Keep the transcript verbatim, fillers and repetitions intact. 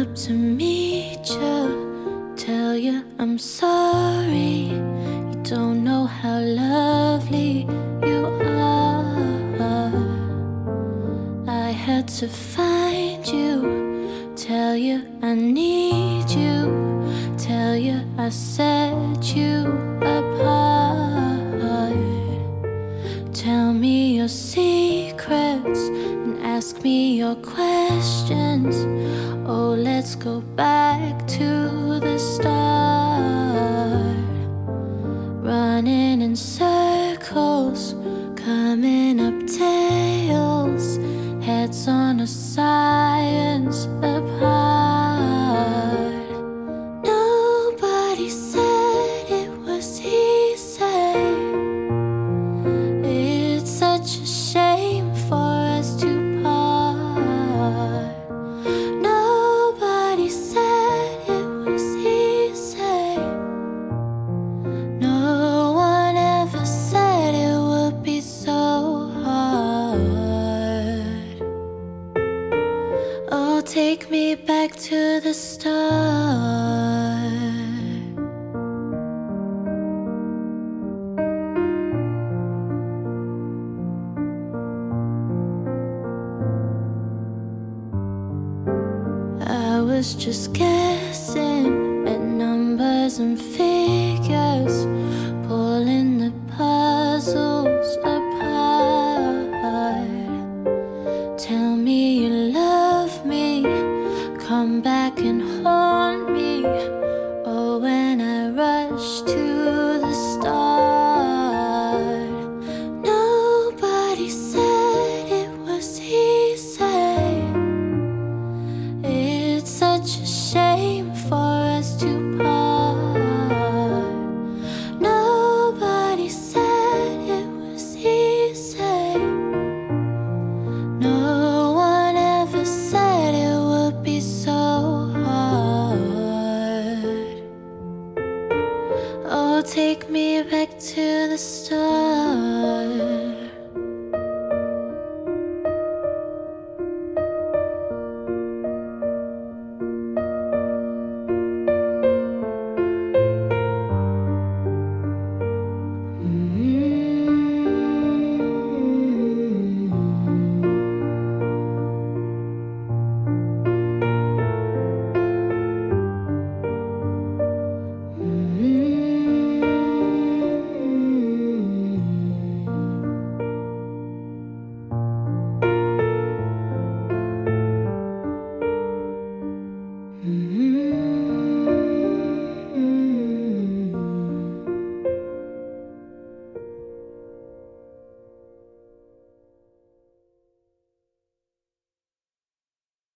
up to meet you, tell you I'm sorry. You don't know how lovely you are. I had to find you, tell you I need you, tell you I set you apart. Tell me your secrets and ask me your questions. Oh, let's go back to the start. Running in circles, coming up tails, heads on a science apart. Nobody said it was easy. It's such a shame for us to part. Nobody said it was easy. No one ever said it would be so hard. Oh, take me back to the start. I was just guessing at numbers and figures, pulling the puzzles apart. Tell me you love me, come back and haunt me. Oh, when I rush to the start. Nobody said it was easy. It's such a shame for us to part. Nobody said it was easy. No one ever said it would be so hard. Oh, take me back to the start.